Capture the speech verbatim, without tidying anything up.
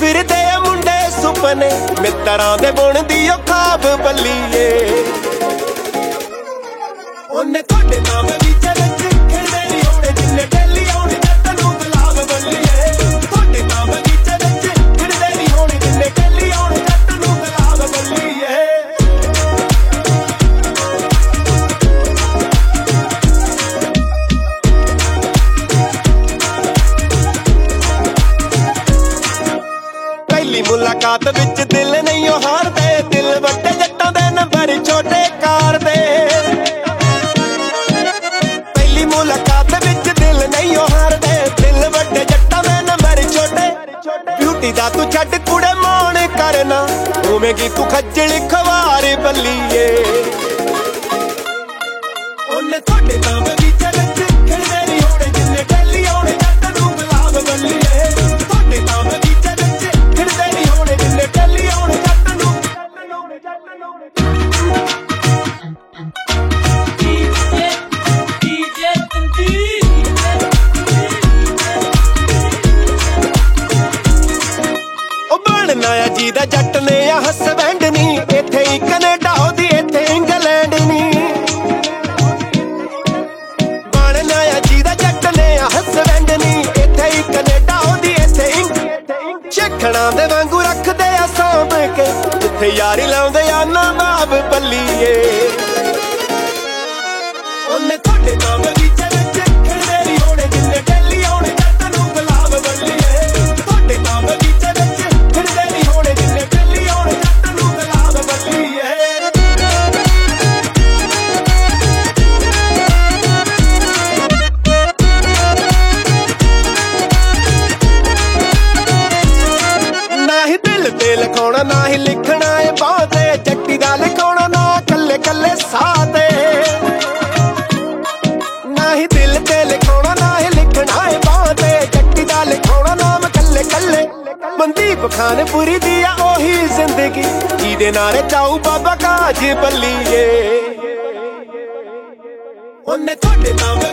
ਫਿਰਦੇ ਆ ਮੁੰਡੇ ਸੁਪਨੇ ਮਿੱਤਰਾਂ ਦੇ ਬੁਣਦੀ ਓ ਖਾਬ ਬੱਲੀਏ। ਉਹਨੇ ਤੁਹਾਡੇ ਨਾਮ ਵਿੱਚ ਵਿੱਚ ਖਿੜਦੇ ਨਹੀਂ ਹੋਣੇ ਜਿੰਨੇ ਡੇਲੀ ਆਉਣੇ ਜੱਟ ਨੂੰ ਗੁਲਾਬ ਬੱਲੀਏ। ਤੁਹਾਡੇ ਨਾਮ ਵਿੱਚ ਵਿੱਚ ਖਿੜਦੇ ਨਹੀਂ ਹੋਣੇ ਜਿੰਨੇ ਡੇਲੀ ਆਉਣੇ ਜੱਟ ਨੂੰ ਗੁਲਾਬ ਬੱਲੀਏ। ਪਹਿਲੀ ਮੁਲਾਕਾਤ ਵਿੱਚ ਦਿਲ ਨਹੀਂ ਉਹ ਹਾਰਦੇ, ਦਿਲ ਵੱਡੇ ਜੱਟਾਂ ਦੇ ਨੰਬਰ ਛੋਟੇ ਕਾਰ ਦੇ। ਪਹਿਲੀ ਮੁਲਾਕਾਤ ਵਿੱਚ ਦਿਲ ਨਹੀਂ ਉਹ ਹਾਰਦੇ, ਦਿਲ ਵੱਡੇ ਜੱਟਾਂ ਦੇ ਨੰਬਰ ਛੋਟੇ। ਬਿਊਟੀ ਦਾ ਤੂੰ ਛੱਡ ਕੁੜੇ ਮਾਣ ਕਰਨਾ, ਹੋਵੇਂਗੀ ਤੂੰ ਖੱਜਲ ਖਵਾਰ ਬੱਲੀਏ। ਉਹਨੇ ਤੁਹਾਡੇ ਨਾਮ ਵਿੱਚ ਵਿੱਚ ਖਿੜਦੇ ਨਹੀਂ ਹੋਣੇ ਜਿੰਨੇ ਡੇਲੀ ਆਉਣੇ ਜੱਟ ਨੂੰ ਗੁਲਾਬ ਬੱਲੀਏ। ਤੁਹਾਡੇ ਨਾਮ ਵਿੱਚ ਵਿੱਚ ਖਿੜਦੇ ਨਹੀਂ ਹੋਣੇ ਜਿੰਨੇ ਡੇਲੀ ਆਉਣੇ ਜੱਟ ਨੂੰ। ਉਹ ਬਣਨਾ ਆ ਜਿਹਦਾ ਜੱਟ ਨੇ ਆ ਹਸਬੈਂਡ ਨੀ, ਇੱਥੇ ਹੀ ਕੈਨੇਡਾ ਉਹਦੀ ਇੱਥੇ ਇੰਗਲੈਂਡ ਨੀ। ਬਣਨਾ ਆ ਜਿਹਦਾ ਜੱਟ ਨੇ ਆ ਹਸਬੈਂਡ ਨੀ, ਇੱਥੇ ਹੀ ਕੈਨੇਡਾ ਉਹਦੀ ਇੱਥੇ ਇੰਗ। ਸ਼ੇਖਣਾ ਦੇ ਵਾਂਗੂ ਰੱਖਦੇ ਆ ਸਾਂਭ ਕੇ, ਜਿੱਥੇ ਯਾਰੀ ਲਾਉਂਦੇ ਆ ਨਾ ਬਾਬ ਬੱਲੀਏ। ਉਹਨੇ ਤੁਹਾਡੇ ਨਾਮ ਵਿੱਚ ਵਿੱਚ ਖਿੜਦੇ ਨਹੀਂ ਹੋਣੇ ਜਿੰਨੇ ਡੇਲੀ ਆਉਣੇ ਜੱਟ ਨੂੰ ਗੁਲਾਬ ਬੱਲੀਏ। ਤੁਹਾਡੇ ਨਾਮ ਵਿੱਚ ਵਿੱਚ ਖਿੜਦੇ ਨਹੀਂ ਹੋਣੇ ਜਿੰਨੇ ਡੇਲੀ ਆਉਣੇ ਜੱਟ ਨੂੰ ਗੁਲਾਬ ਬੱਲੀਏ। ਨਾ ਹੀ ਦਿਲ ਤੇ ਲਿਖਾਉਣਾ ਨਾ ਹੀ ਲਿਖਣਾ ਏ ਬਾਂਹ ਤੇ, ਜੱਟੀ ਦਾ ਲਿਖਾਉਣਾ ਨਾ ਕੱਲੇ ਕੱਲੇ ਸਾਹ ਤੇ। ਨਾ ਹੀ ਦਿਲ ਤੇ ਲਿਖਾਉਣਾ ਨਾ ਹੀ ਲਿਖਣਾ ਏ ਬਾਂਹ ਤੇ, ਜੱਟੀ ਦਾ ਲਿਖਾਉਣਾ ਨਾਮ ਕੱਲੇ ਕੱਲੇ। ਮਨਦੀਪ ਖਾਨਪੁਰੀ ਦੀ ਆ ਉਹੀ ਜ਼ਿੰਦਗੀ, ਜਿਹਦੇ ਨਾਲੇ ਚਾਊ ਬਾਬਾ ਕਾਜ ਬੱਲੀਏ। ਉਹਨੇ ਤੁਹਾਡੇ ਨਾਮ